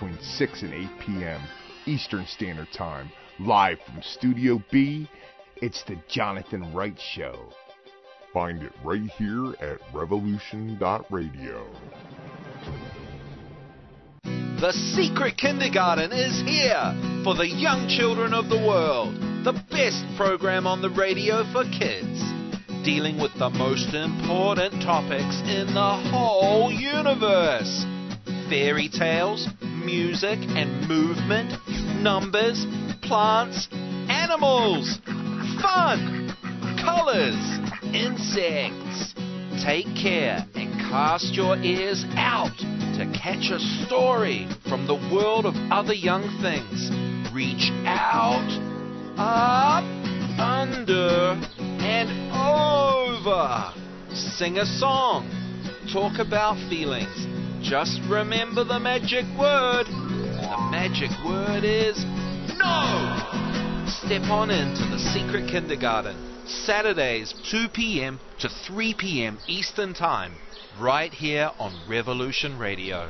between 6 and 8 p.m. Eastern Standard Time. Live from Studio B, it's the Jonathan Wright Show. Find it right here at revolution.radio. The Secret Kindergarten is here for the young children of the world. The best program on the radio for kids, dealing with the most important topics in the whole universe. Fairy tales, music and movement, numbers, plants, animals, fun, colors, insects. Take care and cast your ears out to catch a story from the world of other young things. Reach out, up, under, and over. Sing a song. Talk about feelings. Just remember the magic word. The magic word is no! Step on into the Secret Kindergarten. Saturdays, 2 p.m. to 3 p.m. Eastern Time. Right here on Revolution Radio.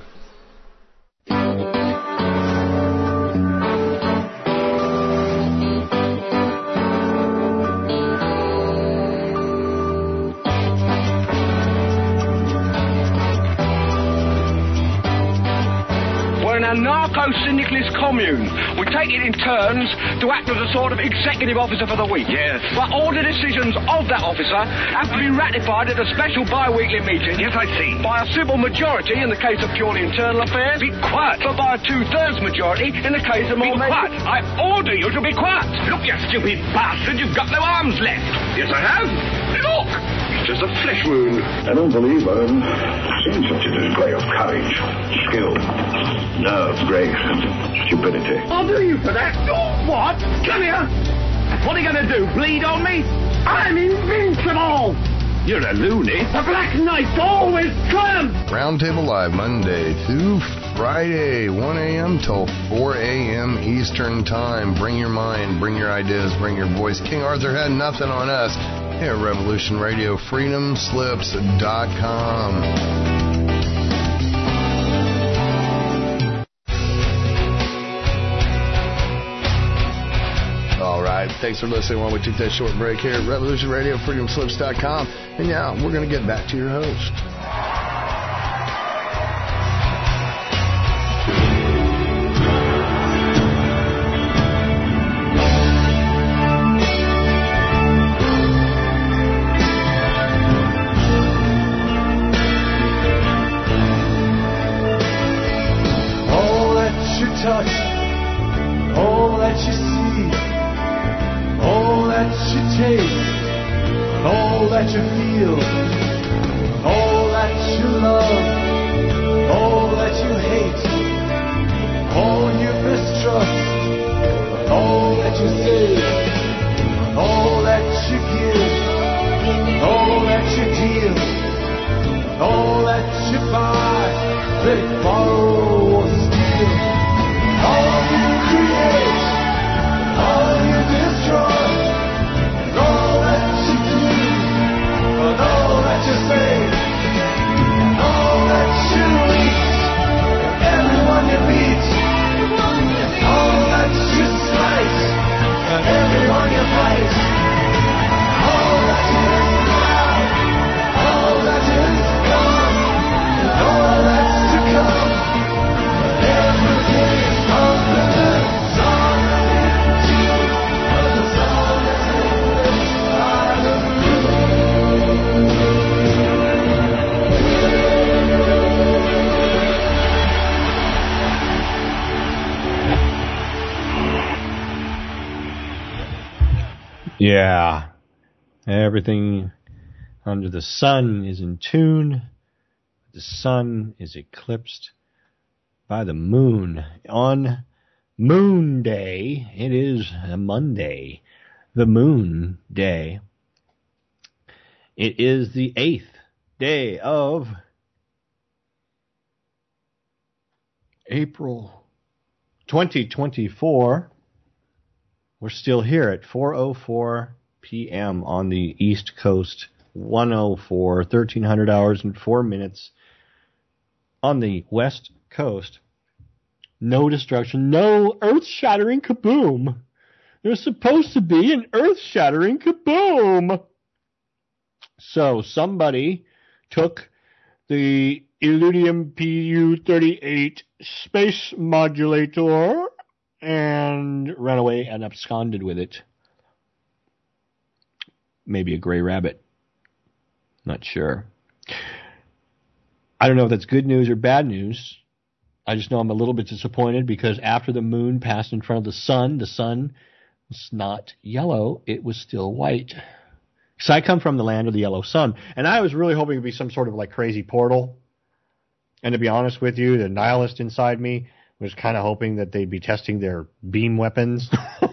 Narco-syndicalist commune. We take it in turns to act as a sort of executive officer for the week. Yes. But all the decisions of that officer have to be ratified at a special bi-weekly meeting. Yes, I see. By a simple majority in the case of purely internal affairs. Be quiet. But by a 2/3 majority in the case of more... Be quiet. I order you to be quiet. Look, you stupid bastard, you've got no arms left. Yes, I have. Look. It's just a flesh wound. I don't believe I've seen such a display of courage, skill, nerve, grace, and stupidity. I'll do you for that. Oh, what? Come here. What are you going to do, bleed on me? I'm invincible. You're a loony. The Black Knight always triumphs. Roundtable Live, Monday through Friday, 1 a.m. till 4 a.m. Eastern Time. Bring your mind, bring your ideas, bring your voice. King Arthur had nothing on us. Here at Revolution Radio, freedomslips.com. All right, thanks for listening while we took that short break here at Revolution Radio, freedomslips.com. And now we're going to get back to your host. Touch, all that you see, all that you taste, all that you feel, all that you love, all that you hate, all you mistrust, all that you say, all that you give, all that you deal, all that you buy, they borrow or steal. All you create, all you destroy, and all that you do, and all that you say, and all that you eat, and everyone you meet, and all that you slice, and everyone you fight, all that is now, all that is gone, and all that's to come, and everything. Yeah, everything under the sun is in tune. The sun is eclipsed by the moon. On Moon Day, it is a Monday, the Moon Day. It is the 8th day of April 2024. We're still here at 4:04 p.m. on the East Coast, 1300 hours and 4 minutes on the West Coast. no destruction, no earth-shattering kaboom. There's supposed to be an earth-shattering kaboom. So somebody took the Illudium PU-38 space modulator and ran away and absconded with it. Maybe a gray rabbit. Not sure. I don't know if that's good news or bad news. I just know I'm a little bit disappointed because after the moon passed in front of the sun was not yellow. It was still white. So I come from the land of the yellow sun. And I was really hoping it would be some sort of like crazy portal. And to be honest with you, the nihilist inside me was kind of hoping that they'd be testing their beam weapons.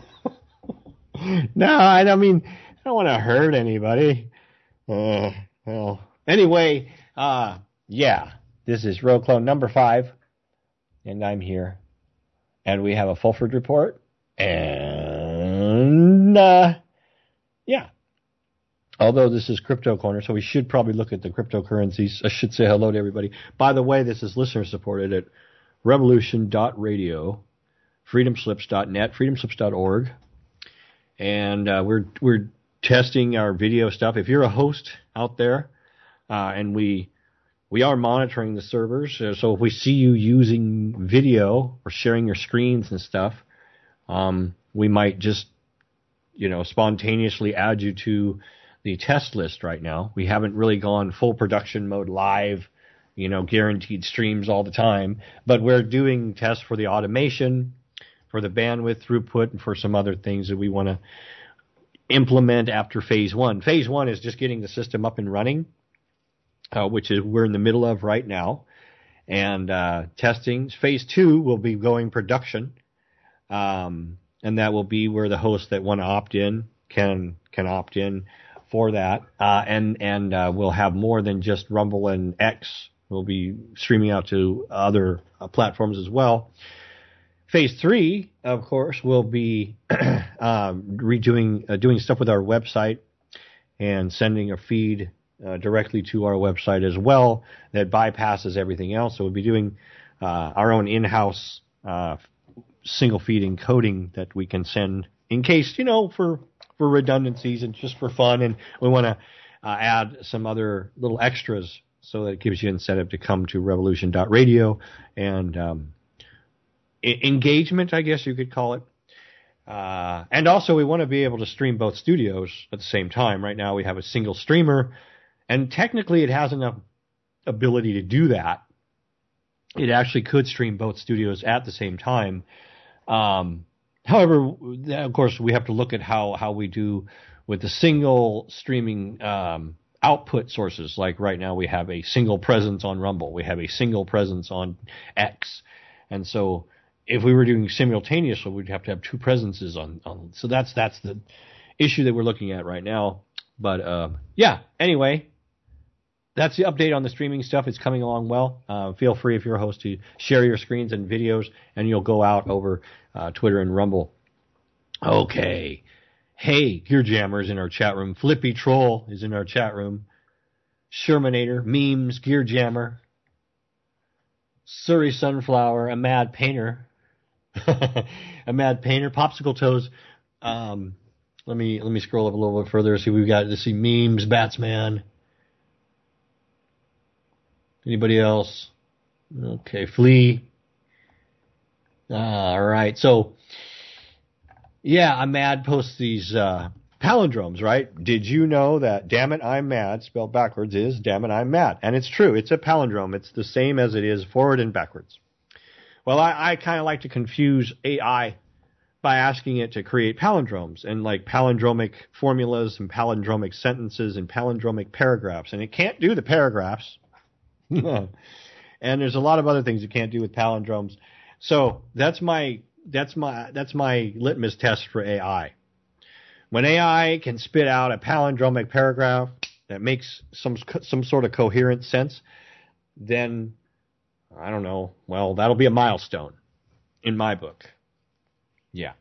No, I don't want to hurt anybody. Well, anyway, yeah, this is Row Clone number 5, and I'm here. And we have a Fulford report, and, yeah. Although this is Crypto Corner, so we should probably look at the cryptocurrencies. I should say hello to everybody. By the way, this is listener supported at revolution.radio, freedomslips.net, freedomslips.org. And we're testing our video stuff. If you're a host out there, and we are monitoring the servers, so if we see you using video or sharing your screens and stuff, we might just, spontaneously add you to the test list right now. We haven't really gone full production mode live, guaranteed streams all the time, but we're doing tests for the automation, for the bandwidth throughput, and for some other things that we want to implement after phase 1. Phase 1 is just getting the system up and running, which is we're in the middle of right now, and testing. Phase 2 will be going production, and that will be where the hosts that want to opt in can opt in for that, and we'll have more than just Rumble and X. We'll be streaming out to other platforms as well. Phase 3, of course, will be doing stuff with our website and sending a feed directly to our website as well that bypasses everything else. So we'll be doing our own in-house single feed encoding that we can send in case, for redundancies and just for fun. And we want to add some other little extras so that it gives you incentive to come to revolution.radio and engagement, I guess you could call it. And also we want to be able to stream both studios at the same time. Right now we have a single streamer, and technically it has enough ability to do that. It actually could stream both studios at the same time. However, of course, we have to look at how we do with the single streaming output sources. Like right now we have a single presence on Rumble. We have a single presence on X. And so if we were doing simultaneously, we'd have to have two presences on. So that's the issue that we're looking at right now. But yeah, anyway, that's the update on the streaming stuff. It's coming along well. Feel free, if you're a host, to share your screens and videos, and you'll go out over Twitter and Rumble. Okay. Hey, Gear Jammer's in our chat room. Flippy Troll is in our chat room. Shermanator, Memes, Gear Jammer, Surrey Sunflower, a Mad Painter. A Mad Painter, Popsicle Toes. Let me scroll up a little bit further. See, we've got to see Memes, Batsman. Anybody else? Okay, Flea. All right. So, yeah, I'm mad posts these palindromes, right? Did you know that Damn It, I'm Mad, spelled backwards, is Damn It, I'm Mad? And it's true. It's a palindrome. It's the same as it is forward and backwards. Well, I kind of like to confuse AI by asking it to create palindromes and like palindromic formulas and palindromic sentences and palindromic paragraphs. And it can't do the paragraphs. And there's a lot of other things it can't do with palindromes. So that's my litmus test for AI. When AI can spit out a palindromic paragraph that makes some sort of coherent sense, then I don't know. Well, that'll be a milestone in my book. Yeah.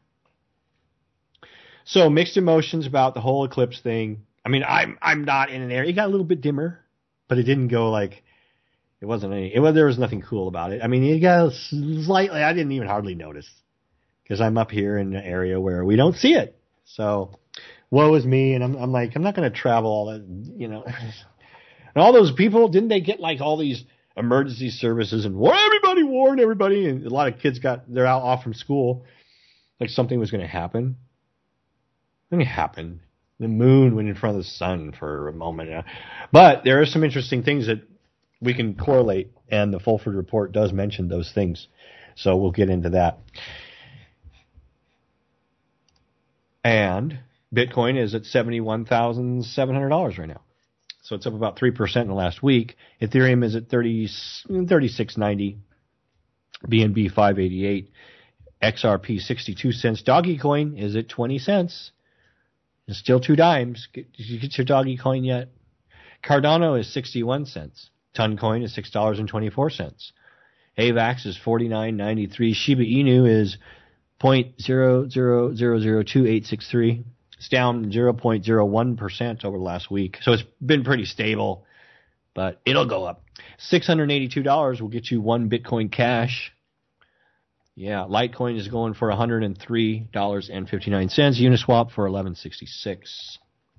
So mixed emotions about the whole eclipse thing. I mean, I'm not in an area. It got a little bit dimmer, but it didn't go like There was nothing cool about it. I mean, it got slightly, I didn't even hardly notice because I'm up here in an area where we don't see it. So, woe is me. And I'm like, I'm not going to travel all that, you know. And all those people, didn't they get like all these emergency services and warn everybody? And a lot of kids they're out off from school. Like something was going to happen. Nothing happened. The moon went in front of the sun for a moment. But there are some interesting things that we can correlate, and the Fulford Report does mention those things. So we'll get into that. And Bitcoin is at $71,700 right now. So it's up about 3% in the last week. Ethereum is at 36.90. BNB 588. XRP 62 cents. Dogecoin is at 20 cents. It's still 2 dimes. Did you get your Doggy coin yet? Cardano is 61 cents. Toncoin is $6.24. AVAX is $49.93. Shiba Inu is 0.00002863. It's down 0.01% over the last week. So it's been pretty stable, but it'll go up. $682 will get you 1 Bitcoin Cash. Yeah, Litecoin is going for $103.59. Uniswap for $11.66.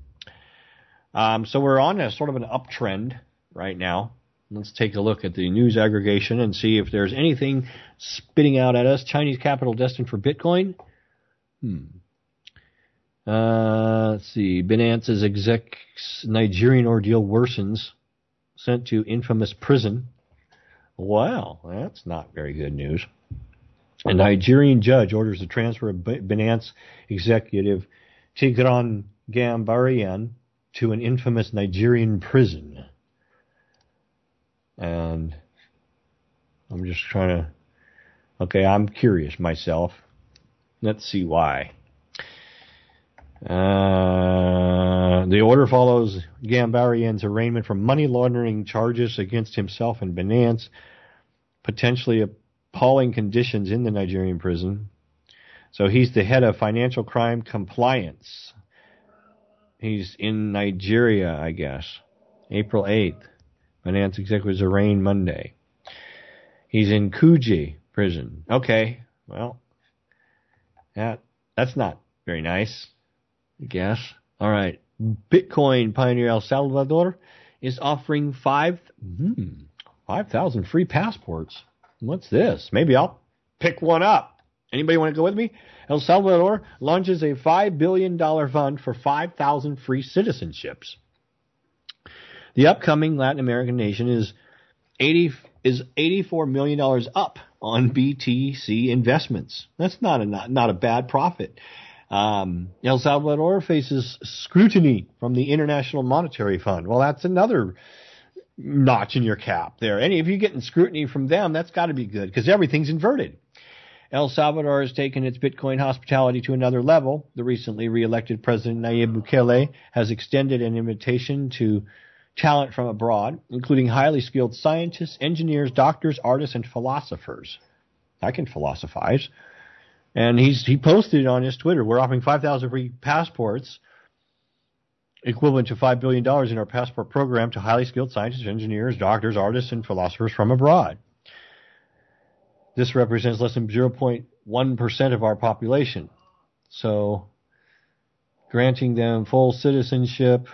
So we're on a sort of an uptrend right now. Let's take a look at the news aggregation and see if there's anything spitting out at us. Chinese capital destined for Bitcoin. Let's see. Binance's exec's Nigerian ordeal worsens. Sent to infamous prison. Wow, that's not very good news. A Nigerian judge orders the transfer of Binance executive Tigran Gambaryan to an infamous Nigerian prison. And I'm just trying to... Okay, I'm curious myself. Let's see why. The order follows Gambaryan's arraignment for money laundering charges against himself and Binance, potentially appalling conditions in the Nigerian prison. So he's the head of financial crime compliance. He's in Nigeria, I guess. April 8th. Binance executive was arraigned Monday. He's in Kuje prison. Okay, well, that's not very nice, I guess. All right. Bitcoin pioneer El Salvador is offering 5,000 free passports. What's this? Maybe I'll pick one up. Anybody want to go with me? El Salvador launches a $5 billion fund for 5,000 free citizenships. The upcoming Latin American nation is $84 million up on BTC investments. That's not a bad profit. El Salvador faces scrutiny from the International Monetary Fund. Well, that's another notch in your cap there. If you're getting scrutiny from them, that's got to be good because everything's inverted. El Salvador has taken its Bitcoin hospitality to another level. The recently re-elected President Nayib Bukele has extended an invitation to talent from abroad, including highly skilled scientists, engineers, doctors, artists, and philosophers. I can philosophize. And he posted on his Twitter, we're offering 5,000 free passports, equivalent to $5 billion in our passport program to highly skilled scientists, engineers, doctors, artists, and philosophers from abroad. This represents less than 0.1% of our population. So, granting them full citizenship,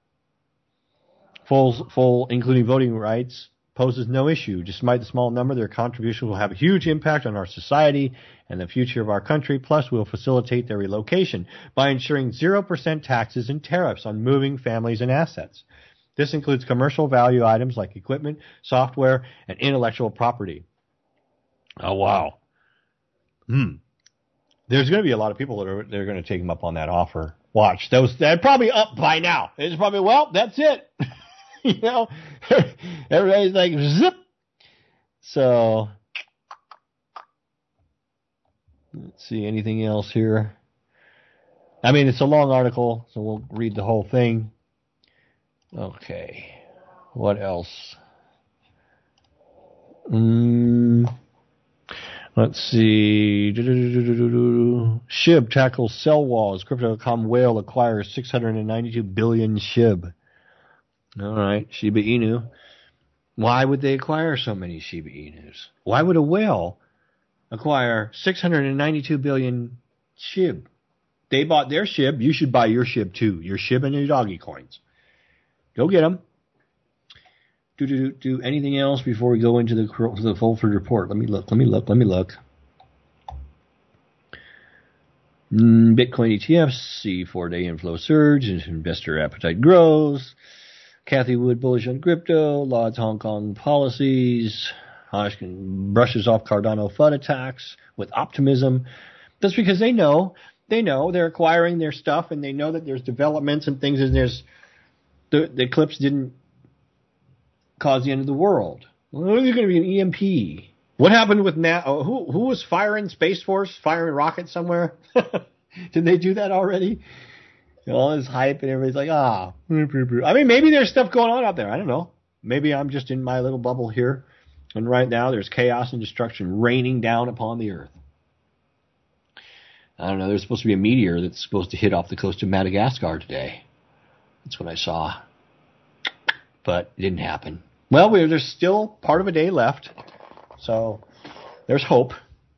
full including voting rights, poses no issue. Despite the small number, their contribution will have a huge impact on our society and the future of our country. Plus, we'll facilitate their relocation by ensuring 0% taxes and tariffs on moving families and assets. This includes commercial value items like equipment, software, and intellectual property. Oh, wow. There's going to be a lot of people that are going to take him up on that offer. Watch. They're probably up by now. It's probably, well, that's it. You know, everybody's like, zip. So, let's see, anything else here? I mean, it's a long article, so we'll read the whole thing. Okay. What else? Let's see. SHIB tackles sell walls. Crypto.com whale acquires 692 billion SHIB. All right, Shiba Inu. Why would they acquire so many Shiba Inus? Why would a whale acquire 692 billion SHIB? They bought their SHIB. You should buy your SHIB too. Your SHIB and your doggy coins. Go get them. Do anything else before we go into the Fulford report? Let me look. Bitcoin ETFs see 4-day inflow surge. Investor appetite grows. Kathy Wood bullish on crypto. Lod's Hong Kong policies. Hodgkin brushes off Cardano FUD attacks with optimism. That's because they know they're acquiring their stuff, and they know that there's developments and things, and there's the eclipse didn't cause the end of the world. Well, there's going to be an EMP. What happened with who was firing Space Force, firing rockets somewhere? Did they do that already? All this hype and everybody's like, I mean, maybe there's stuff going on out there. I don't know. Maybe I'm just in my little bubble here. And right now there's chaos and destruction raining down upon the earth. I don't know. There's supposed to be a meteor that's supposed to hit off the coast of Madagascar today. That's what I saw. But it didn't happen. Well, there's still part of a day left. So there's hope.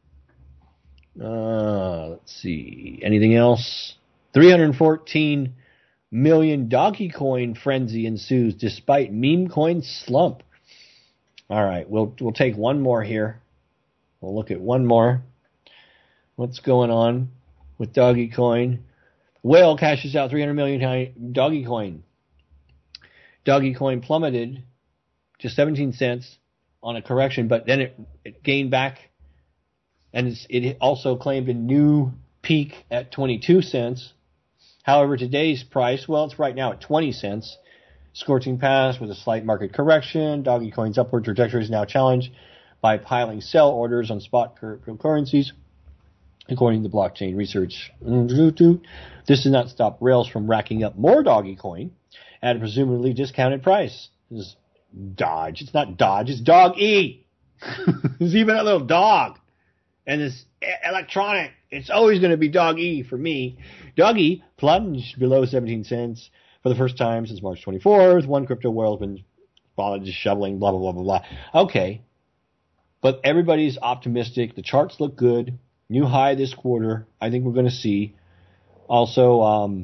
Let's see. Anything else? 314 million Donkey Coin frenzy ensues despite meme coin slump. All right, we'll take one more here. We'll look at one more. What's going on with Doggy Coin? Whale cashes out 300 million Doggy Coin. Doggy Coin plummeted to 17 cents on a correction, but then it gained back, and it also claimed a new peak at 22 cents. However, today's price, well, it's right now at 20 cents. Scorching past with a slight market correction. Doggy Coin's upward trajectory is now challenged by piling sell orders on spot cryptocurrencies, according to blockchain research. This did not stop Rails from racking up more Doggy Coin at a presumably discounted price. This is Dodge. It's not Dodge. It's Dog-E. There's even a little dog. And this electronic. It's always going to be Dog-E for me. Dog-E plunged below 17 cents for the first time since March 24th. One crypto world has been followed just shoveling, blah, blah, blah, blah, blah. Okay. But everybody's optimistic. The charts look good. New high this quarter. I think we're going to see. Also,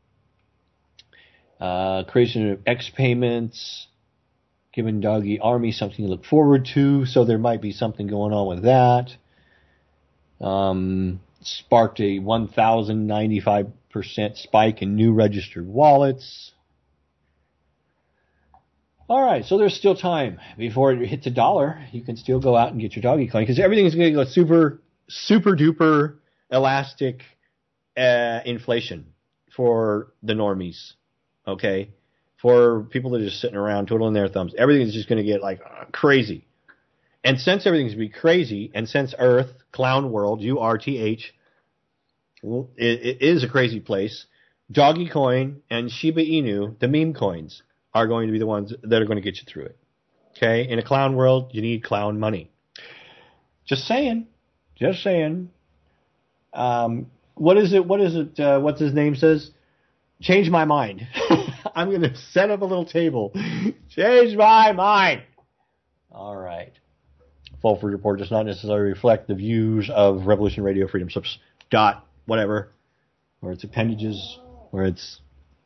creation of X payments, giving Doggy Army something to look forward to. So there might be something going on with that. Sparked a 1,095% spike in new registered wallets. All right, so there's still time before it hits $1. You can still go out and get your Doggy Coin because everything is going to go super duper elastic inflation for the normies. Okay, for people that are just sitting around twiddling their thumbs, everything is just going to get like crazy. And since everything's going to be crazy, and since Earth, Clown World, URTH, it is a crazy place, Doggy Coin and Shiba Inu, the meme coins, are going to be the ones that are going to get you through it. Okay? In a clown world, you need clown money. Just saying. Just saying. What is it? What's his name says? Change my mind. I'm going to set up a little table. Change my mind. All right. Fulford Report does not necessarily reflect the views of Revolution Radio Freedom Slips whatever, or its appendages, or its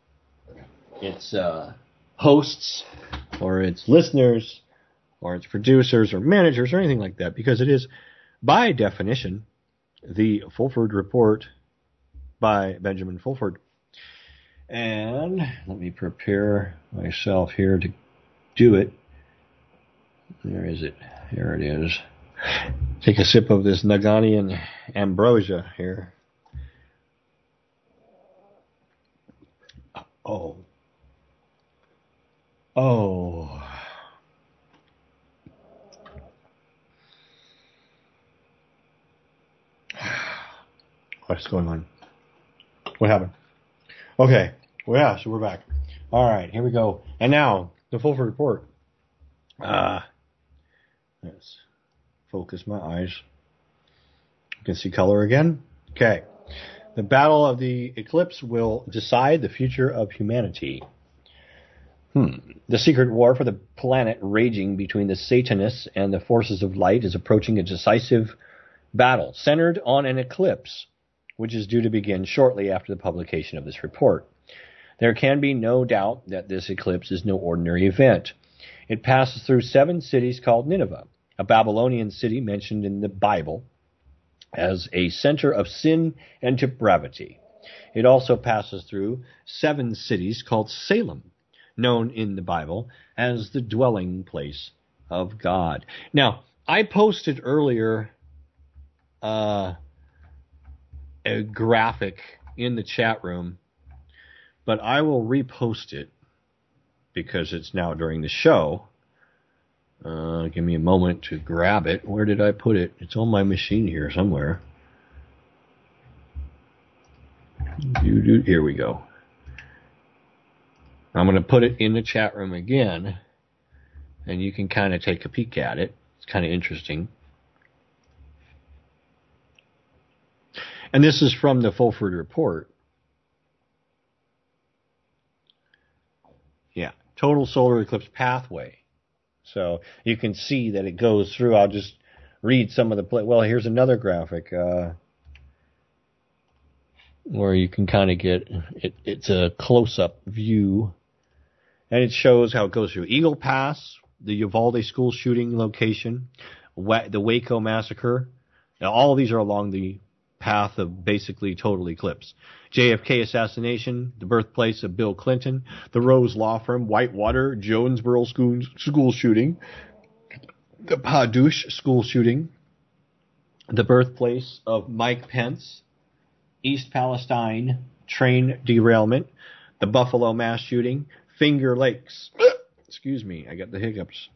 hosts, or its listeners, or its producers, or managers, or anything like that, because it is, by definition, the Fulford Report by Benjamin Fulford. And let me prepare myself here to do it. Where is it? Here it is. Take a sip of this Naganian ambrosia here. Oh. What's going on? What happened? Okay. Well, yeah, so we're back. All right, here we go. And now, the Fulford Report. Let's focus my eyes. You can see color again. Okay. The battle of the eclipse will decide the future of humanity. The secret war for the planet raging between the Satanists and the forces of light is approaching a decisive battle centered on an eclipse, which is due to begin shortly after the publication of this report. There can be no doubt that this eclipse is no ordinary event. It passes through 7 cities called Nineveh, a Babylonian city mentioned in the Bible as a center of sin and depravity. It also passes through 7 cities called Salem, known in the Bible as the dwelling place of God. Now, I posted earlier a graphic in the chat room, but I will repost it because it's now during the show. Give me a moment to grab it. Where did I put it? It's on my machine here somewhere. Here we go. I'm going to put it in the chat room again, and you can kind of take a peek at it. It's kind of interesting. And this is from the Fulford Report. Yeah, total solar eclipse pathway. So you can see that it goes through. I'll just read some of the... Well, here's another graphic where you can kind of get... It's a close-up view. And it shows how it goes through Eagle Pass, the Uvalde school shooting location, the Waco massacre. Now, all of these are along the path of basically total eclipse. JFK assassination, the birthplace of Bill Clinton, the Rose Law Firm, Whitewater, Jonesboro school shooting, the Padouche school shooting, the birthplace of Mike Pence, East Palestine train derailment, the Buffalo mass shooting, Finger Lakes. Excuse me, I got the hiccups.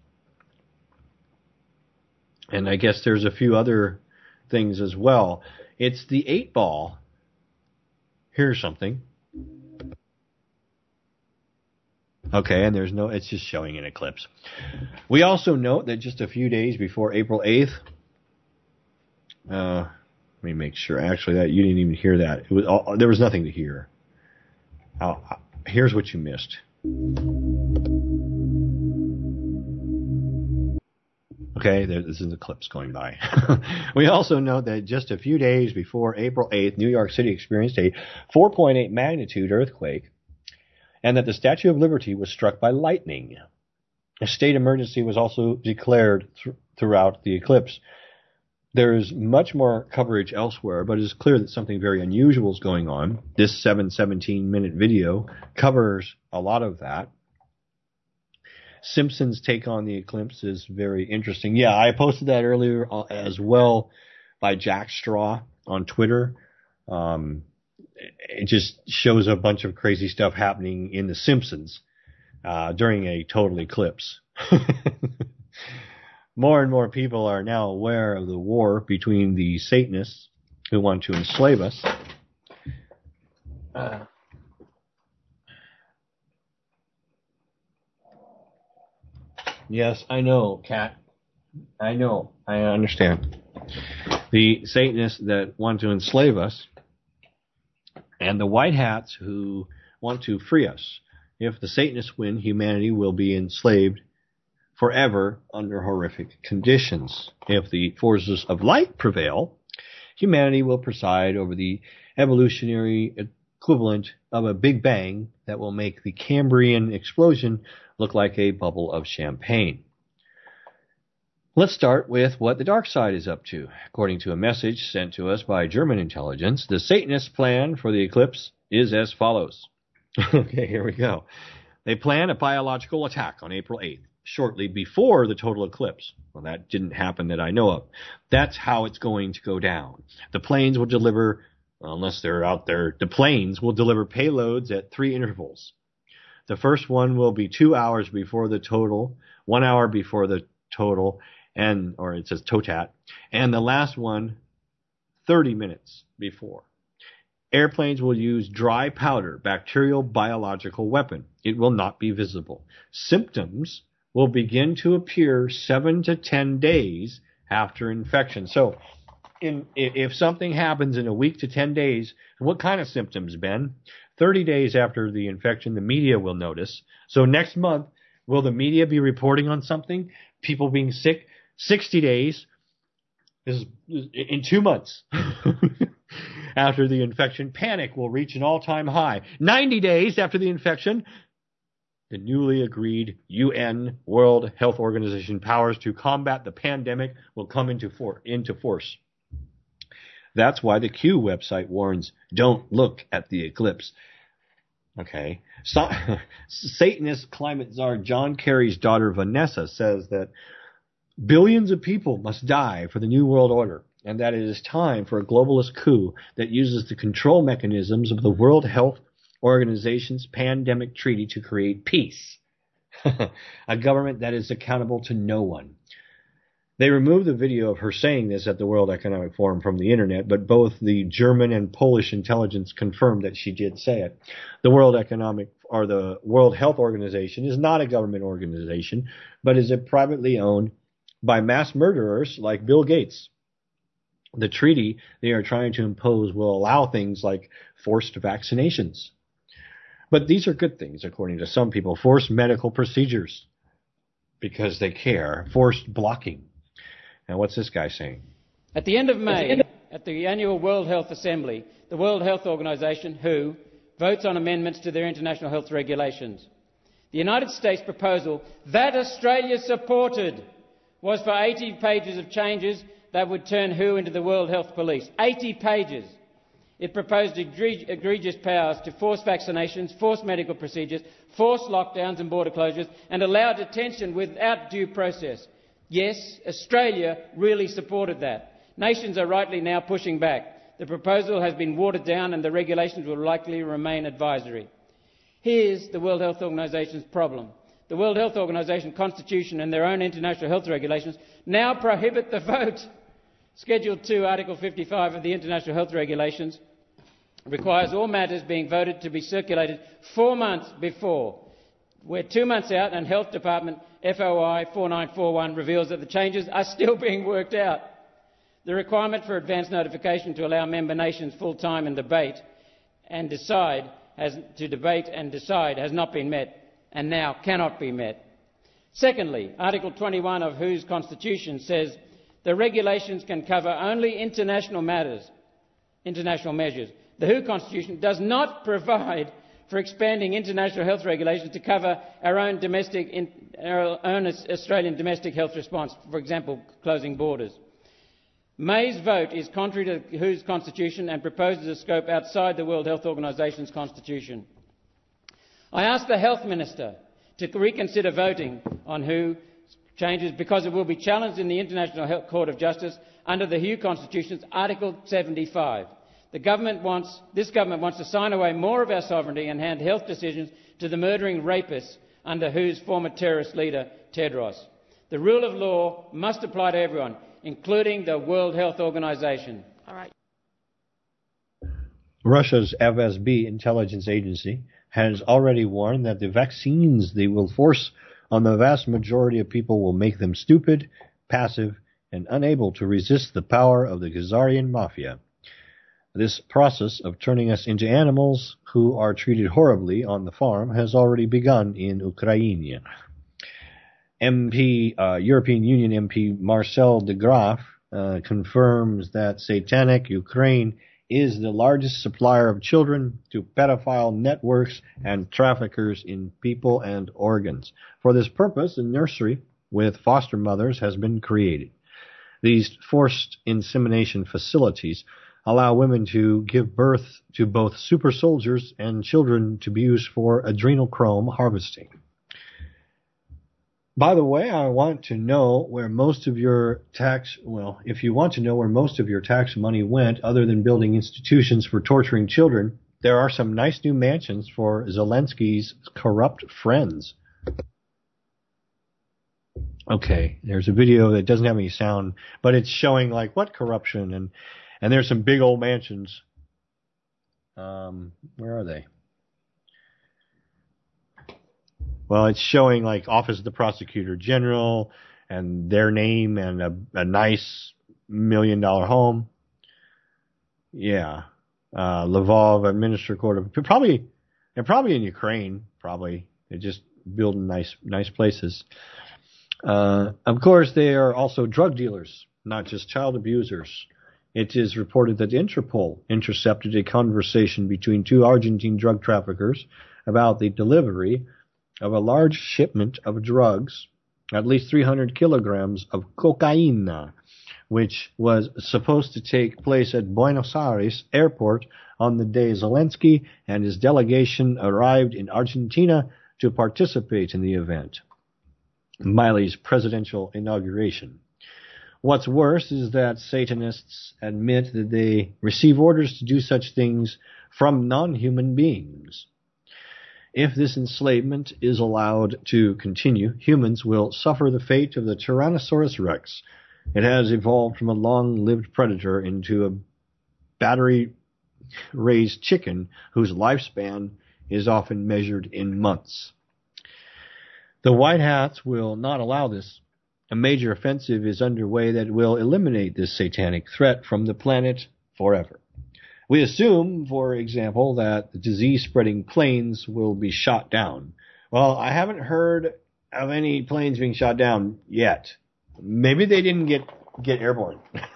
And I guess there's a few other things as well. It's the 8-ball. Here's something. Okay, and there's no, it's just showing an eclipse. We also note that just a few days before April 8th, let me make sure, actually, that you didn't even hear that. It was there was nothing to hear. Here's what you missed. Okay, this is the clips going by. We also know that just a few days before April 8th, New York City experienced a 4.8 magnitude earthquake, and that the Statue of Liberty was struck by lightning. A state emergency was also declared throughout the eclipse. There is much more coverage elsewhere, but it is clear that something very unusual is going on. This 17-minute video covers a lot of that. Simpsons' take on the eclipse is very interesting. Yeah, I posted that earlier as well by Jack Straw on Twitter. It just shows a bunch of crazy stuff happening in The Simpsons during a total eclipse. More and more people are now aware of the war between the Satanists who want to enslave us. Yes, I know, Kat. I know. I understand. The Satanists that want to enslave us and the white hats who want to free us. If the Satanists win, humanity will be enslaved forever under horrific conditions. If the forces of light prevail, humanity will preside over the evolutionary equivalent of a Big Bang that will make the Cambrian explosion look like a bubble of champagne. Let's start with what the dark side is up to. According to a message sent to us by German intelligence, the Satanist plan for the eclipse is as follows. Okay, here we go. They plan a biological attack on April 8th, shortly before the total eclipse. Well, that didn't happen that I know of. That's how it's going to go down. The planes will deliver, unless they're out there, the planes will deliver payloads at 3 intervals. The first one will be 2 hours before the total, 1 hour before the total, or it says TOTAT, and the last one 30 minutes before. Airplanes will use dry powder, bacterial biological weapon. It will not be visible. Symptoms will begin to appear 7 to 10 days after infection. So if something happens in a week to 10 days, what kind of symptoms, Ben? 30 days after the infection, the media will notice. So next month, will the media be reporting on something? People being sick? 60 days is in 2 months. After the infection, panic will reach an all-time high. 90 days after the infection, the newly agreed UN World Health Organization powers to combat the pandemic will come into force. That's why the Q website warns, don't look at the eclipse. Okay. Satanist climate czar John Kerry's daughter Vanessa says that billions of people must die for the New World Order, and that it is time for a globalist coup that uses the control mechanisms of the World Health Organization's pandemic treaty to create peace. A government that is accountable to no one. They removed the video of her saying this at the World Economic Forum from the internet, but both the German and Polish intelligence confirmed that she did say it. The World Health Organization is not a government organization, but is privately owned by mass murderers like Bill Gates. The treaty they are trying to impose will allow things like forced vaccinations. But these are good things, according to some people. Forced medical procedures, because they care. Forced blocking. Now, what's this guy saying? At the end of May, at the annual World Health Assembly, the World Health Organization, WHO, votes on amendments to their international health regulations. The United States proposal that Australia supported was for 80 pages of changes that would turn WHO into the World Health Police. 80 pages. It proposed egregious powers to force vaccinations, force medical procedures, force lockdowns and border closures, and allow detention without due process. Yes, Australia really supported that. Nations are rightly now pushing back. The proposal has been watered down and the regulations will likely remain advisory. Here's the World Health Organization's problem. The World Health Organization Constitution and their own international health regulations now prohibit the vote. Schedule 2, Article 55 of the International Health Regulations requires all matters being voted to be circulated 4 months before. We're 2 months out and Health Department FOI 4941 reveals that the changes are still being worked out. The requirement for advance notification to allow member nations full time and debate and decide has not been met and now cannot be met. Secondly, Article 21 of WHO's Constitution says the regulations can cover only international measures. The WHO Constitution does not provide for expanding international health regulations to cover our own Australian domestic health response, for example, closing borders. May's vote is contrary to WHO's Constitution and proposes a scope outside the World Health Organization's Constitution. I ask the Health Minister to reconsider voting on WHO changes because it will be challenged in the International Court of Justice under the WHO Constitution's Article 75. This government wants to sign away more of our sovereignty and hand health decisions to the murdering rapists under WHO's former terrorist leader, Tedros. The rule of law must apply to everyone, including the World Health Organization. All right. Russia's FSB intelligence agency has already warned that the vaccines they will force on the vast majority of people will make them stupid, passive, and unable to resist the power of the Khazarian mafia. This process of turning us into animals who are treated horribly on the farm has already begun in Ukraine. European Union MP Marcel de Graaf confirms that satanic Ukraine is the largest supplier of children to pedophile networks and traffickers in people and organs. For this purpose, a nursery with foster mothers has been created. These forced insemination facilities allow women to give birth to both super soldiers and children to be used for adrenochrome harvesting. By the way, I want to know where most of your if you want to know where most of your tax money went other than building institutions for torturing children, there are some nice new mansions for Zelensky's corrupt friends. Okay, there's a video that doesn't have any sound, but it's showing like what corruption and there's some big old mansions. Where are they? Well, it's showing like Office of the Prosecutor General and their name and a nice $1 million home. Yeah. Lvov Administrative Court of probably in Ukraine. Probably they're just building nice places. Of course, they are also drug dealers, not just child abusers. It is reported that Interpol intercepted a conversation between two Argentine drug traffickers about the delivery of a large shipment of drugs, at least 300 kilograms of cocaine, which was supposed to take place at Buenos Aires airport on the day Zelensky and his delegation arrived in Argentina to participate in the event, Milei's presidential inauguration. What's worse is that Satanists admit that they receive orders to do such things from non-human beings. If this enslavement is allowed to continue, humans will suffer the fate of the Tyrannosaurus rex. It has evolved from a long-lived predator into a battery-raised chicken whose lifespan is often measured in months. The White Hats will not allow this. A major offensive is underway that will eliminate this satanic threat from the planet forever. We assume, for example, that the disease-spreading planes will be shot down. Well, I haven't heard of any planes being shot down yet. Maybe they didn't get airborne.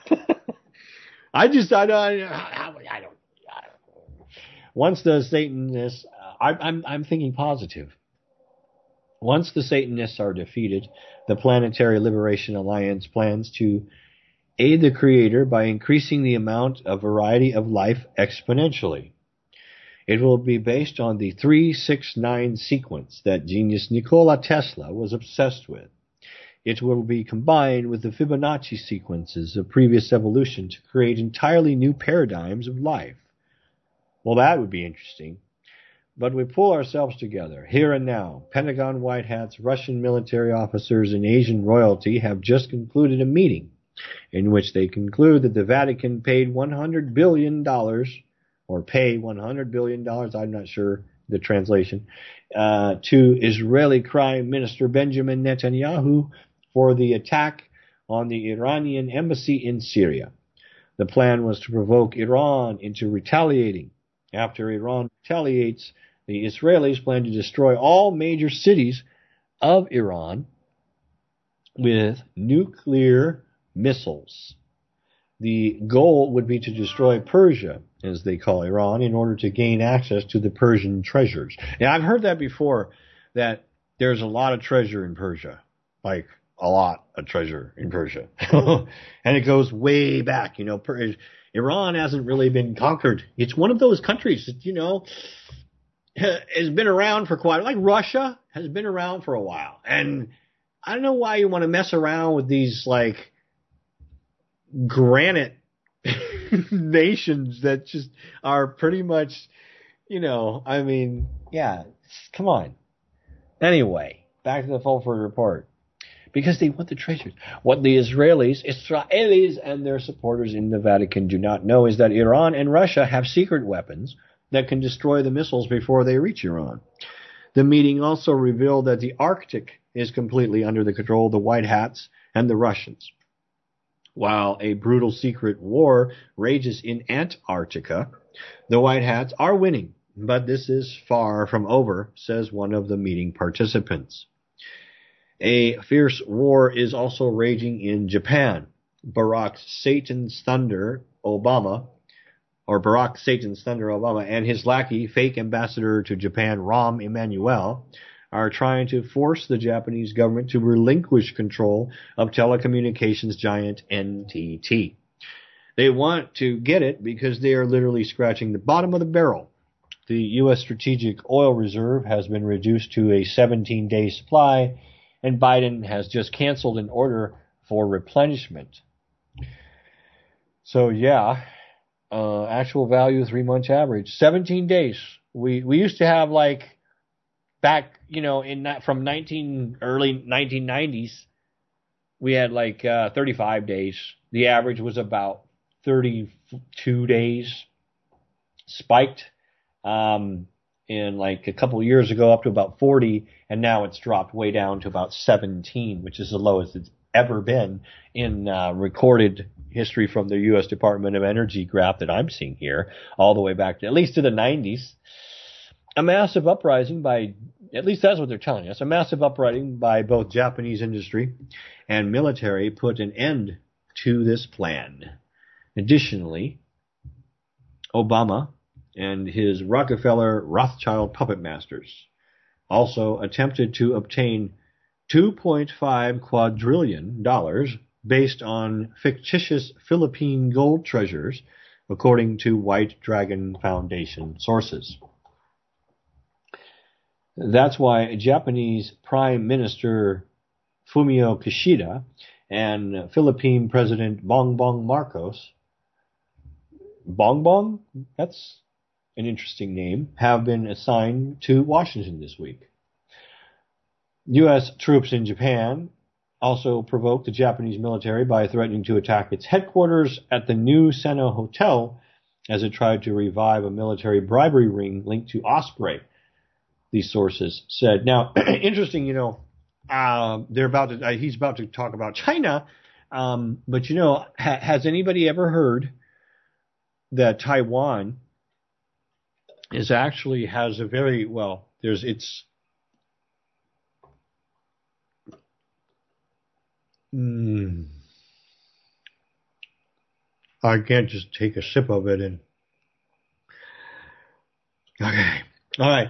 I don't know. Once the Satanists, I'm thinking positive. Once the Satanists are defeated, the Planetary Liberation Alliance plans to aid the Creator by increasing the amount of variety of life exponentially. It will be based on the 369 sequence that genius Nikola Tesla was obsessed with. It will be combined with the Fibonacci sequences of previous evolution to create entirely new paradigms of life. Well, that would be interesting. But we pull ourselves together. Here and now, Pentagon White Hats, Russian military officers, and Asian royalty have just concluded a meeting in which they conclude that the Vatican paid $100 billion, or pay $100 billion, I'm not sure the translation, to Israeli Prime Minister Benjamin Netanyahu for the attack on the Iranian embassy in Syria. The plan was to provoke Iran into retaliating. After Iran retaliates, the Israelis plan to destroy all major cities of Iran with nuclear missiles. The goal would be to destroy Persia, as they call Iran, in order to gain access to the Persian treasures. Now, I've heard that before, that there's a lot of treasure in Persia, like a lot of treasure in Persia. And it goes way back. Iran hasn't really been conquered. It's one of those countries that, has been around for quite, like Russia has been around for a while. And I don't know why you want to mess around with these, like, granite nations that just are pretty much, come on. Anyway, back to the Fulford Report. Because they want the treasures. What the Israelis and their supporters in the Vatican do not know is that Iran and Russia have secret weapons that can destroy the missiles before they reach Iran. The meeting also revealed that the Arctic is completely under the control of the White Hats and the Russians. While a brutal secret war rages in Antarctica, the White Hats are winning, but this is far from over, says one of the meeting participants. A fierce war is also raging in Japan. Barack Satan's Thunder Obama, and his lackey, fake ambassador to Japan, Rahm Emanuel, are trying to force the Japanese government to relinquish control of telecommunications giant NTT. They want to get it because they are literally scratching the bottom of the barrel. The U.S. Strategic Oil Reserve has been reduced to a 17-day supply, and Biden has just canceled an order for replenishment. So, actual value 3-month average, 17 days. We used to have, like, back, from early 1990s, we had like 35 days. The average was about 32 days. Spiked in like a couple of years ago up to about 40, and now it's dropped way down to about 17, which is the lowest it's ever been in recorded history from the U.S. Department of Energy graph that I'm seeing here, all the way back to at least to the 90s. A massive uprising by, at least that's what they're telling us, a massive uprising by both Japanese industry and military put an end to this plan. Additionally, Obama and his Rockefeller Rothschild puppet masters also attempted to obtain $2.5 quadrillion based on fictitious Philippine gold treasures, according to White Dragon Foundation sources. That's why Japanese Prime Minister Fumio Kishida and Philippine President Bongbong Marcos, Bongbong, that's an interesting name, have been assigned to Washington this week. U.S. troops in Japan also provoked the Japanese military by threatening to attack its headquarters at the New Seno Hotel as it tried to revive a military bribery ring linked to Osprey, these sources said. Now, interesting, they're about to, he's about to talk about China, but has anybody ever heard that Taiwan is actually has a very, well, I can't just take a sip of it and, okay. All right.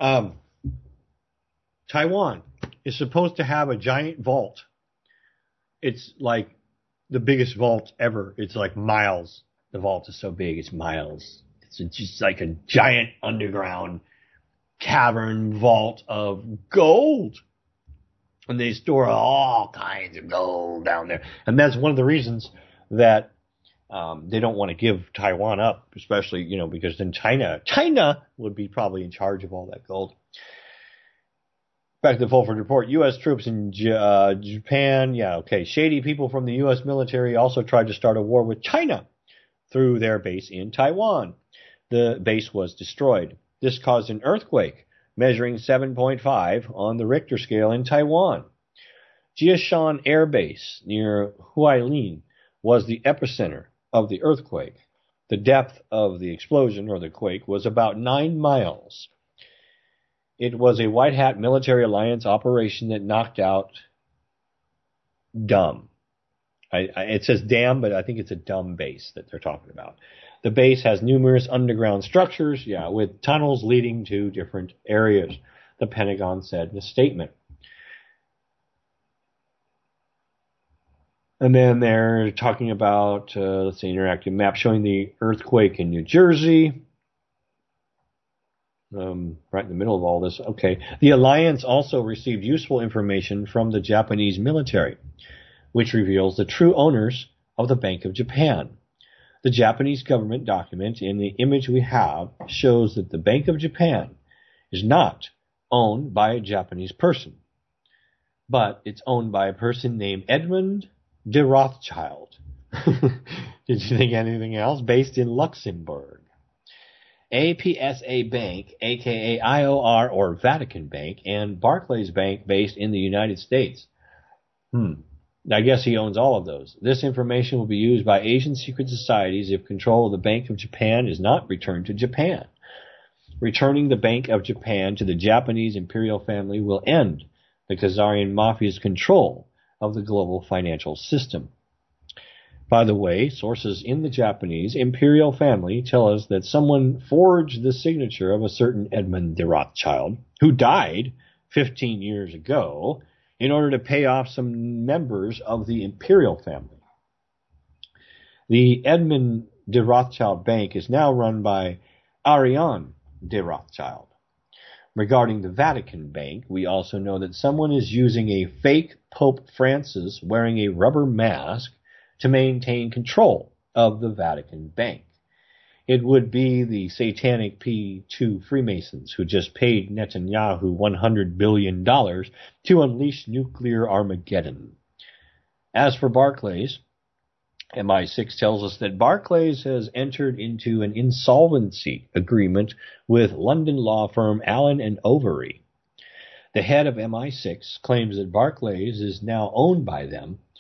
Taiwan is supposed to have a giant vault. It's like the biggest vault ever. It's like miles. The vault is so big, it's miles. It's just like a giant underground cavern vault of gold. And they store all kinds of gold down there. And that's one of the reasons that they don't want to give Taiwan up, especially, because then China would be probably in charge of all that gold. Back to the Fulford Report. U.S. troops in Japan. Yeah, okay. Shady people from the U.S. military also tried to start a war with China through their base in Taiwan. The base was destroyed. This caused an earthquake measuring 7.5 on the Richter scale in Taiwan. Jiashan Air Base near Hualien was the epicenter of the earthquake. The depth of the explosion, or the quake, was about 9 miles. It was a White Hat military alliance operation that knocked out Dumb. It says Dam, but I think it's a Dumb base that they're talking about. The base has numerous underground structures, with tunnels leading to different areas, the Pentagon said in a statement. And then they're talking about, interactive map showing the earthquake in New Jersey. Right in the middle of all this. Okay. The alliance also received useful information from the Japanese military, which reveals the true owners of the Bank of Japan. The Japanese government document in the image we have shows that the Bank of Japan is not owned by a Japanese person, but it's owned by a person named Edmund de Rothschild. Did you think anything else? Based in Luxembourg. APSA Bank, aka IOR or Vatican Bank, and Barclays Bank based in the United States. I guess he owns all of those. This information will be used by Asian secret societies if control of the Bank of Japan is not returned to Japan. Returning the Bank of Japan to the Japanese imperial family will end the Khazarian mafia's control of the global financial system. By the way, sources in the Japanese imperial family tell us that someone forged the signature of a certain Edmund de Rothschild, who died 15 years ago, in order to pay off some members of the imperial family. The Edmund de Rothschild Bank is now run by Ariane de Rothschild. Regarding the Vatican Bank, we also know that someone is using a fake Pope Francis wearing a rubber mask to maintain control of the Vatican Bank. It would be the satanic P2 Freemasons who just paid Netanyahu $100 billion to unleash nuclear Armageddon. As for Barclays, MI6 tells us that Barclays has entered into an insolvency agreement with London law firm Allen & Overy. The head of MI6 claims that Barclays is now owned by them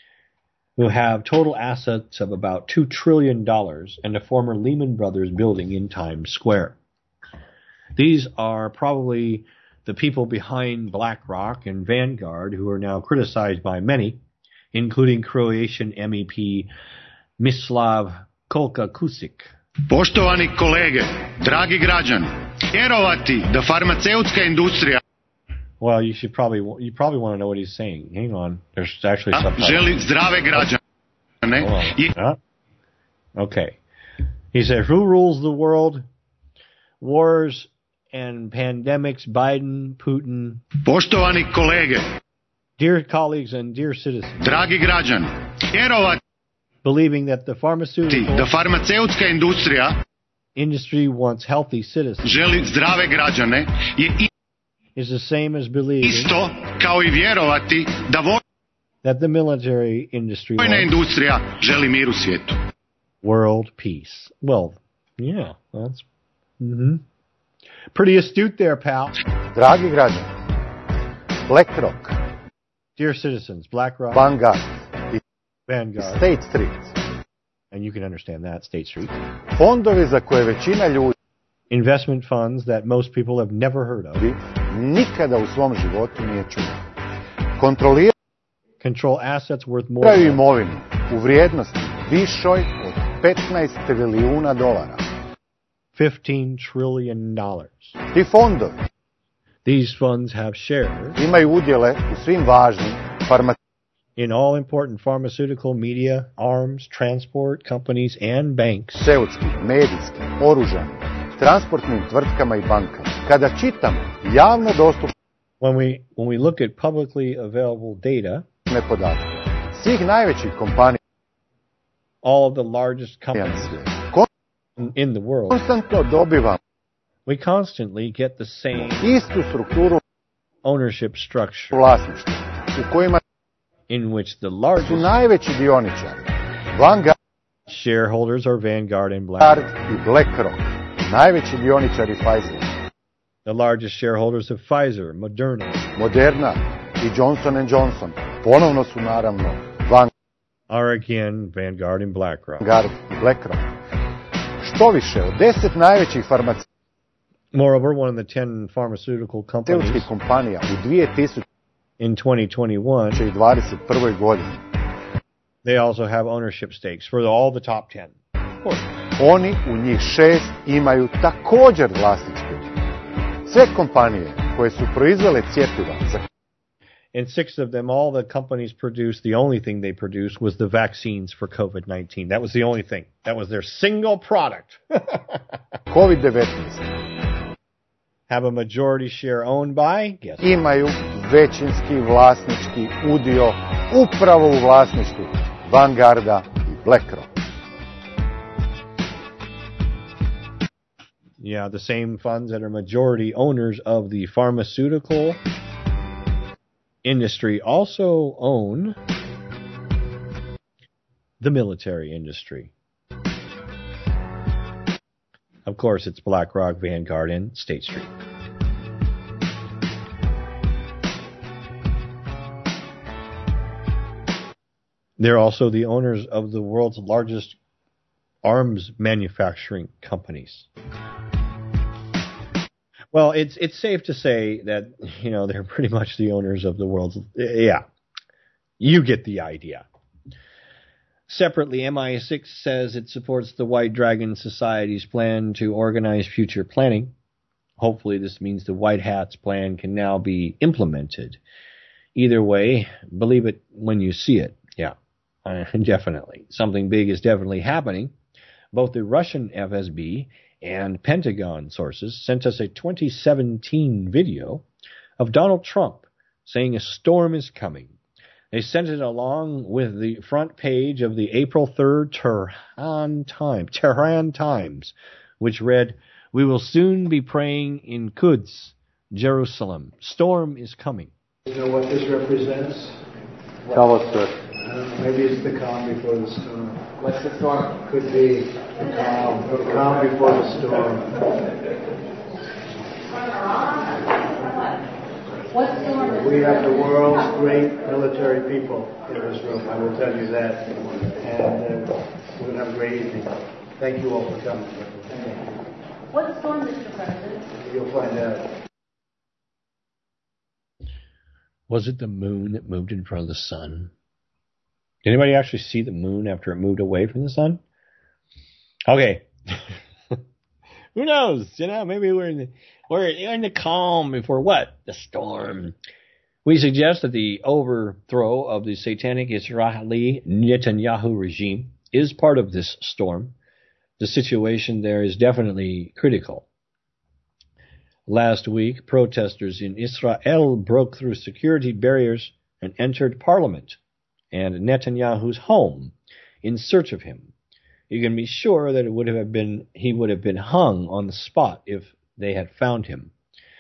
who have total assets of about $2 trillion and a former Lehman Brothers building in Times Square. These are probably the people behind BlackRock and Vanguard, who are now criticized by many, including Croatian MEP Mislav Kolka-Kusic. Poštovani kolege, dragi građani, vjerovati da farmaceutska industrija you probably want to know what he's saying. Hang on, there's actually subtitles. Želi zdrave građane. Okay. He says, who rules the world? Wars and pandemics, Biden, Putin. Poštovani kolege, dear colleagues and dear citizens, dragi građani, vjerovati believing that the pharmaceutical da farmaceutska industrija industry wants healthy citizens želi zdrave građane je is the same as believing isto kao i vjerovati da that the military industry vojna industrija želi mir u svijetu. World peace. Well, yeah, that's pretty astute there, pal. Dragi građani, BlackRock, dear citizens, BlackRock, Vanguard, State Street, and you can understand that, State Street. Fondovi za koje većina ljudi, investment funds that most people have never heard of, nikada u svom životu nije čuo. Control assets worth more than imovinu u vrijednosti višoj od $15 trilijuna. $15 trillion. Ti fondovi, these funds have shares, imaju udjele u svim važnim in all important pharmaceutical, media, arms, transport companies and banks. Farmaceutskim, medijskim, oružanim, transportnim tvrtkama i bankama. Kada čitam javno dostupne when we look at publicly available data, podatke svih najvećih kompanija, all of the largest companies in the world, konstantno dobivam, we constantly get the same istu strukturu ownership structure vlasništva u kojima in which the largest su najveći dioničari Vanguard, shareholders are Vanguard and BlackRock. I BlackRock, najveći dioničari Pfizer, the largest shareholders of Pfizer, Moderna i Johnson & Johnson, ponovno su naravno are again Vanguard and BlackRock. Što više, od 10 najvećih moreover, one of the 10 pharmaceutical companies kompanija u 2021. in 2021 godini, they also have ownership stakes for all the top 10. Of course. Oni u njih 6 imaju također vlasničke. Sve kompanije koje su proizvele cjepiva za and 6 of them, all the companies produced, the only thing they produced was the vaccines for COVID-19. That was the only thing. That was their single product. COVID-19. Have a majority share owned by? Guess. Imaju većinski vlasnički udio upravo u vlasništvu Vanguarda i BlackRock. Yeah, the same funds that are majority owners of the pharmaceutical industry also own the military industry. Of course, it's BlackRock, Vanguard, and State Street. They're also the owners of the world's largest arms manufacturing companies. Well, it's safe to say that, they're pretty much the owners of the world's... Yeah, you get the idea. Separately, MI6 says it supports the White Dragon Society's plan to organize future planning. Hopefully this means the White Hat's plan can now be implemented. Either way, believe it when you see it. Yeah, definitely. Something big is definitely happening. Both the Russian FSB and Pentagon sources sent us a 2017 video of Donald Trump saying a storm is coming. They sent it along with the front page of the April 3rd Tehran Times, which read, "We will soon be praying in Quds, Jerusalem. Storm is coming." You know what this represents? Tell us, sir. Maybe it's the calm before the storm. What's the storm? Could be the calm before the storm. We have the world's great military people in this room, I will tell you that. And we're going to have a great evening. Thank you all for coming. Thank you. What storm, Mr. President? You'll find out. Was it the moon that moved in front of the sun? Did anybody actually see the moon after it moved away from the sun? Okay. Who knows? Maybe we're in the calm before what? The storm. We suggest that the overthrow of the satanic Israeli Netanyahu regime is part of this storm. The situation there is definitely critical. Last week, protesters in Israel broke through security barriers and entered parliament and Netanyahu's home in search of him. You can be sure that he would have been hung on the spot if they had found him.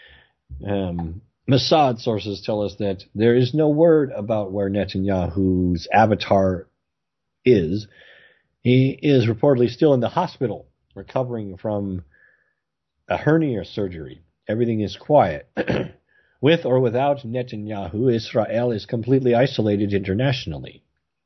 Mossad sources tell us that there is no word about where Netanyahu's avatar is. He is reportedly still in the hospital, recovering from a hernia surgery. Everything is quiet. With or without Netanyahu, Israel is completely isolated internationally.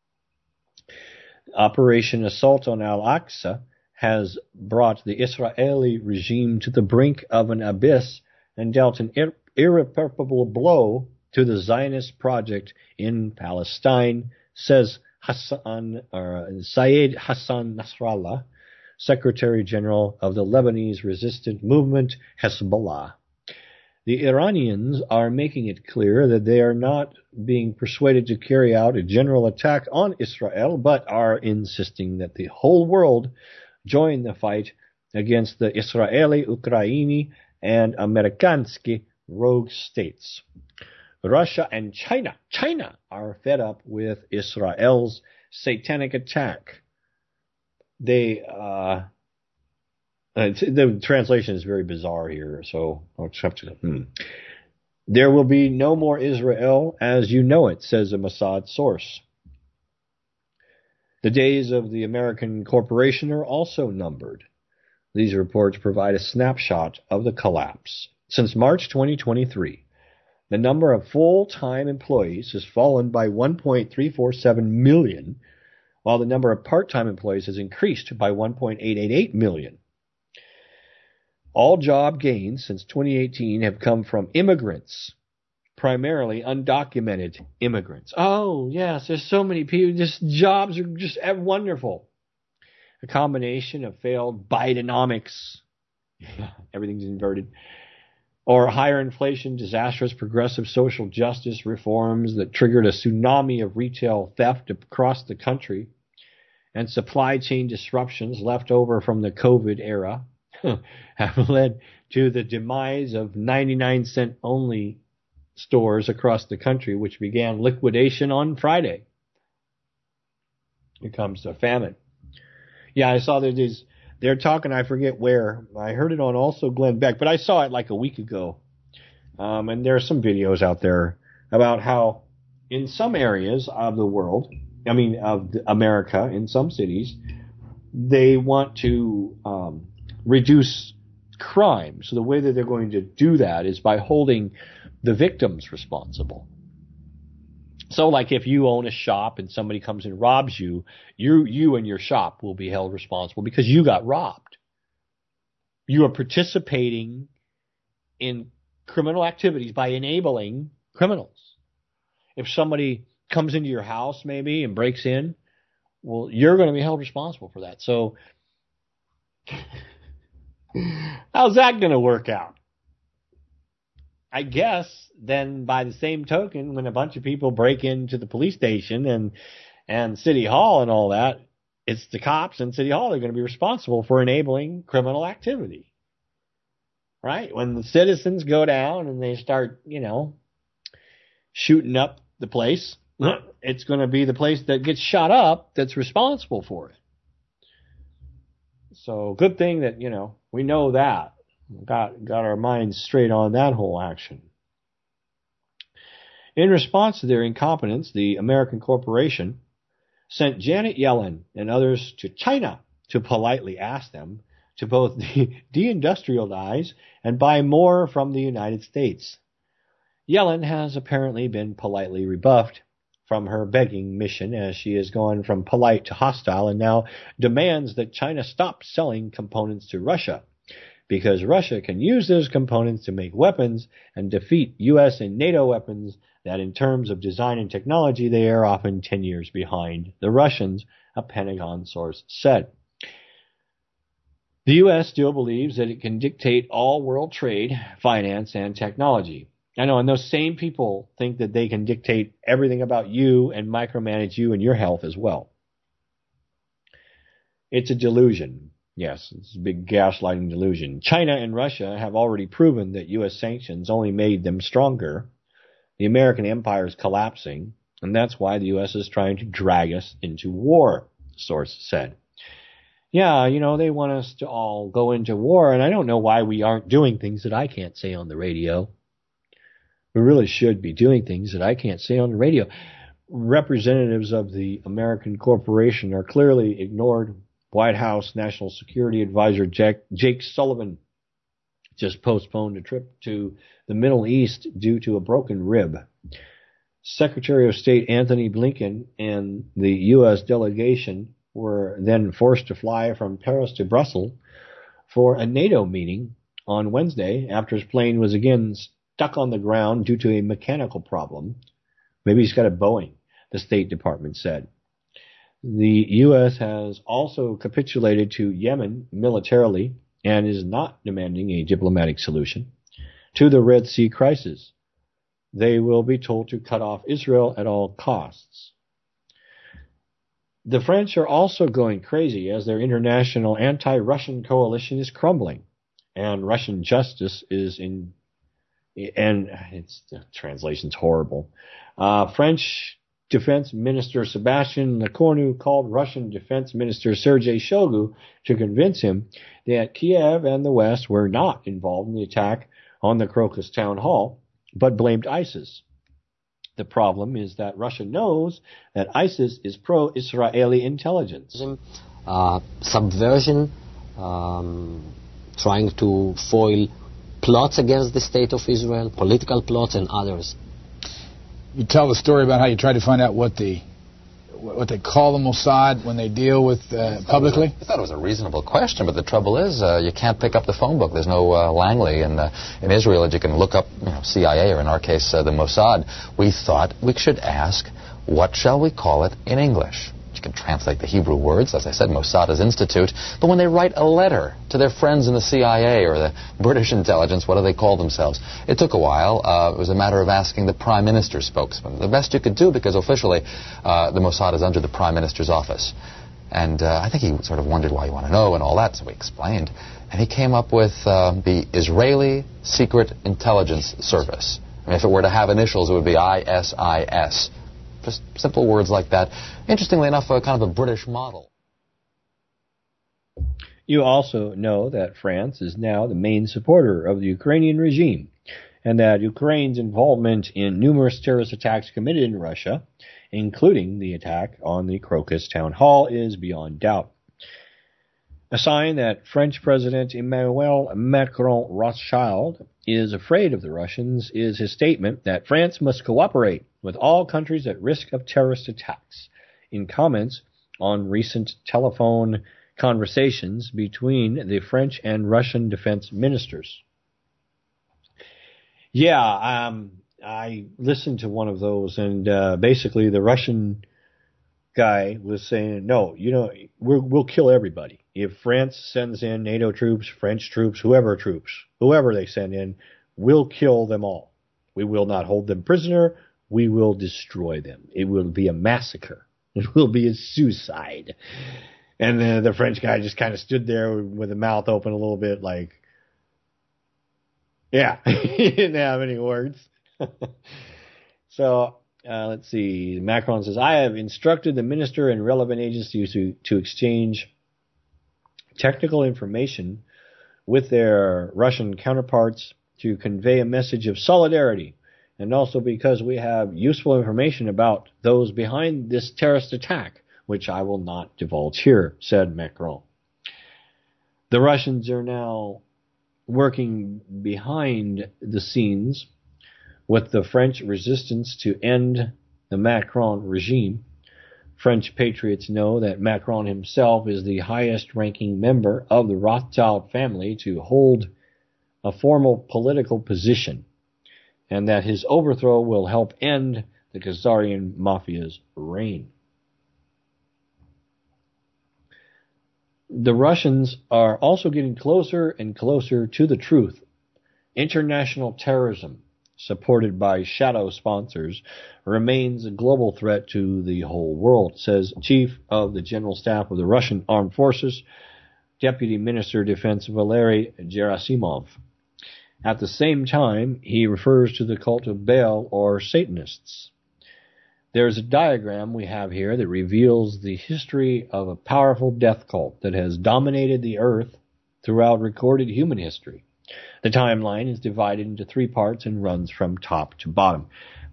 Operation Assault on Al-Aqsa has brought the Israeli regime to the brink of an abyss and dealt an irreparable blow to the Zionist project in Palestine, says Syed Hassan Nasrallah, Secretary General of the Lebanese resistance movement Hezbollah. The Iranians are making it clear that they are not being persuaded to carry out a general attack on Israel, but are insisting that the whole world join the fight against the Israeli, Ukraini, and Amerikansky rogue states. Russia and China are fed up with Israel's satanic attack. The translation is very bizarre here, so I'll just have to. There will be no more Israel as you know it, says a Mossad source. The days of the American corporation are also numbered. These reports provide a snapshot of the collapse. Since March 2023, the number of full-time employees has fallen by 1.347 million, while the number of part-time employees has increased by 1.888 million. All job gains since 2018 have come from immigrants, primarily undocumented immigrants. Oh, yes, there's so many people. Just jobs are just wonderful. A combination of failed Bidenomics, everything's inverted, or higher inflation, disastrous progressive social justice reforms that triggered a tsunami of retail theft across the country, and supply chain disruptions left over from the COVID era have led to the demise of 99-cent only stores across the country, which began liquidation on Friday. Here comes the famine. Yeah, I saw that they're talking, I forget where. I heard it on also Glenn Beck, but I saw it like a week ago. And there are some videos out there about how in some areas of the world, of America, in some cities, they want to reduce crime. So the way that they're going to do that is by holding the victims responsible. So like if you own a shop and somebody comes and robs you, you and your shop will be held responsible because you got robbed. You are participating in criminal activities by enabling criminals. If somebody comes into your house maybe and breaks in, well, you're going to be held responsible for that. So how's that going to work out? I guess then by the same token, when a bunch of people break into the police station and City Hall and all that, it's the cops and City Hall that are going to be responsible for enabling criminal activity. Right? When the citizens go down and they start, shooting up the place, it's going to be the place that gets shot up that's responsible for it. So good thing that, we know that. Got our minds straight on that whole action. In response to their incompetence, the American corporation sent Janet Yellen and others to China to politely ask them to both deindustrialize and buy more from the United States. Yellen has apparently been politely rebuffed from her begging mission, as she has gone from polite to hostile and now demands that China stop selling components to Russia, because Russia can use those components to make weapons and defeat U.S. and NATO weapons that in terms of design and technology they are often 10 years behind the Russians, a Pentagon source said. The U.S. still believes that it can dictate all world trade, finance, and technology. I know, and those same people think that they can dictate everything about you and micromanage you and your health as well. It's a delusion. Yes, it's a big gaslighting delusion. China and Russia have already proven that U.S. sanctions only made them stronger. The American empire is collapsing, and that's why the U.S. is trying to drag us into war, the source said. Yeah, they want us to all go into war, and I don't know why we aren't doing things that I can't say on the radio. We really should be doing things that I can't say on the radio. Representatives of the American corporation are clearly ignored. White House National Security Advisor Jake Sullivan just postponed a trip to the Middle East due to a broken rib. Secretary of State Anthony Blinken and the U.S. delegation were then forced to fly from Paris to Brussels for a NATO meeting on Wednesday after his plane was again stuck on the ground due to a mechanical problem. Maybe he's got a Boeing, the State Department said. The U.S. has also capitulated to Yemen militarily and is not demanding a diplomatic solution to the Red Sea crisis. They will be told to cut off Israel at all costs. The French are also going crazy as their international anti-Russian coalition is crumbling, and Russian justice is in, and the translation's horrible. French Defense Minister Sébastien Lecornu called Russian Defense Minister Sergei Shoigu to convince him that Kiev and the West were not involved in the attack on the Crocus town hall, but blamed ISIS. The problem is that Russia knows that ISIS is pro-Israeli intelligence. Subversion, trying to foil plots against the state of Israel, political plots and others. You tell the story about how you try to find out what they call the Mossad when they deal with publicly? I thought it was a reasonable question, but the trouble is you can't pick up the phone book. There's no Langley in Israel that you can look up, CIA, or in our case, the Mossad. We thought we should ask, what shall we call it in English? You can translate the Hebrew words, as I said, Mossad is institute, but when they write a letter to their friends in the CIA or the British intelligence, what do they call themselves? It took a while. It was a matter of asking the Prime Minister's spokesman. The best you could do, because officially the Mossad is under the Prime Minister's office. And I think he sort of wondered why you want to know and all that, so we explained. And he came up with the Israeli Secret Intelligence Service. I mean, if it were to have initials, it would be ISIS. Just simple words like that. Interestingly enough, kind of a British model. You also know that France is now the main supporter of the Ukrainian regime, and that Ukraine's involvement in numerous terrorist attacks committed in Russia, including the attack on the Crocus town hall, is beyond doubt. A sign that French President Emmanuel Macron Rothschild is afraid of the Russians is his statement that France must cooperate with all countries at risk of terrorist attacks, in comments on recent telephone conversations between the French and Russian defense ministers. Yeah, I listened to one of those, and basically the Russian guy was saying, no, we'll kill everybody. If France sends in NATO troops, French troops, whoever they send in, we'll kill them all. We will not hold them prisoner. We will destroy them. It will be a massacre. It will be a suicide. And the French guy just kind of stood there with the mouth open a little bit like, yeah, he didn't have any words. So let's see. Macron says, I have instructed the minister and relevant agencies to exchange technical information with their Russian counterparts to convey a message of solidarity, and also because we have useful information about those behind this terrorist attack, which I will not divulge here, said Macron. The Russians are now working behind the scenes With the French resistance to end the Macron regime, French patriots know that Macron himself is the highest-ranking member of the Rothschild family to hold a formal political position, and that his overthrow will help end the Khazarian mafia's reign. The Russians are also getting closer and closer to the truth. International terrorism, supported by shadow sponsors, remains a global threat to the whole world, says Chief of the General Staff of the Russian Armed Forces, Deputy Minister of Defense Valery Gerasimov. At the same time, he refers to the cult of Baal or Satanists. There's a diagram we have here that reveals the history of a powerful death cult that has dominated the earth throughout recorded human history. The timeline is divided into 3 parts and runs from top to bottom.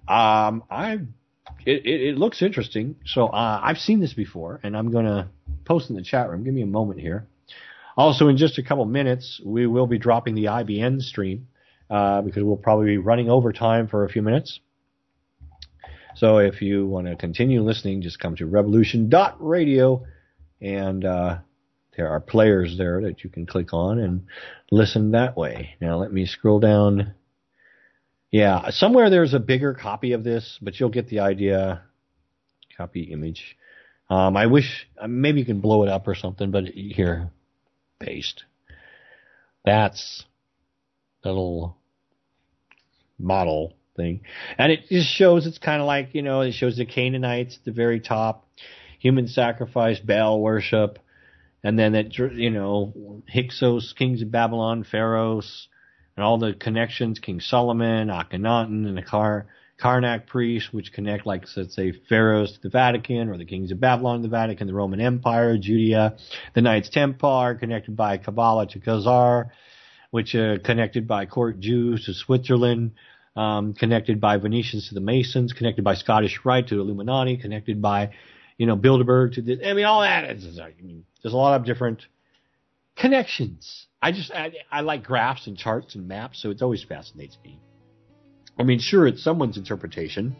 It looks interesting. So I've seen this before, and I'm going to post in the chat room. Give me a moment here. Also, in just a couple minutes, we will be dropping the IBN stream because we'll probably be running over time for a few minutes. So if you want to continue listening, just come to revolution.radio, and there are players there that you can click on and listen that way. Now let me scroll down. Yeah, somewhere there's a bigger copy of this, but you'll get the idea. Copy image. I wish, maybe you can blow it up or something, but here, paste. That's the little model thing. And it just shows, it's kind of like, it shows the Canaanites at the very top, human sacrifice, Baal worship, and then that, Hyksos, kings of Babylon, pharaohs, and all the connections, King Solomon, Akhenaten, and the Karnak priests, which connect, like, let's say, pharaohs to the Vatican, or the kings of Babylon to the Vatican, the Roman Empire, Judea, the Knights Templar, connected by Kabbalah to Khazar, which connected by court Jews to Switzerland, connected by Venetians to the Masons, connected by Scottish Rite to Illuminati, connected by, Bilderberg to this. all that. There's a lot of different connections. I like graphs and charts and maps, so it always fascinates me. Sure, it's someone's interpretation.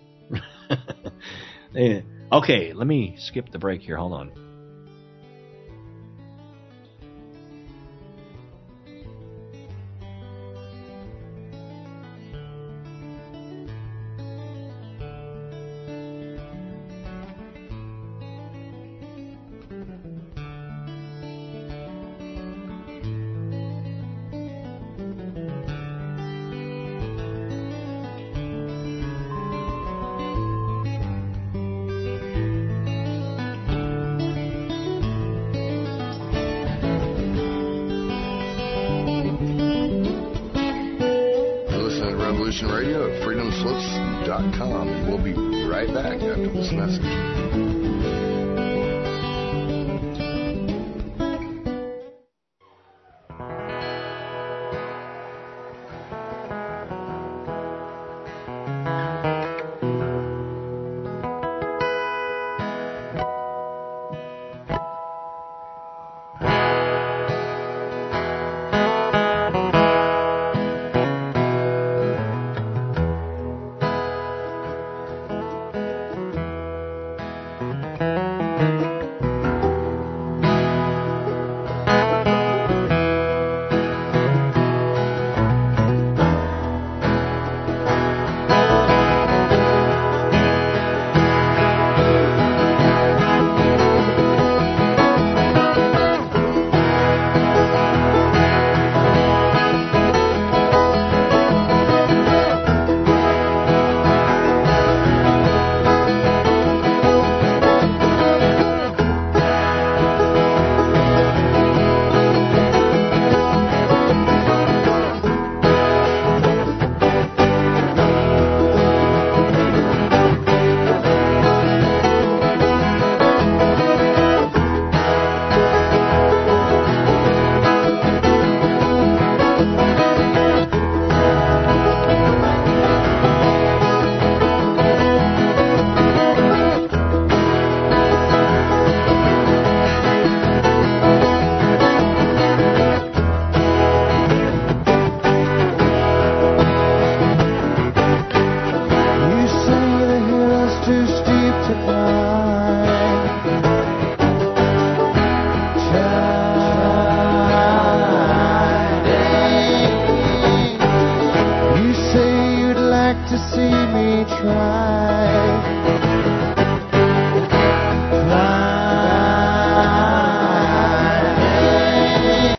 Okay, let me skip the break here. Hold on. Radio at freedomslips.com, and we'll be right back after this message.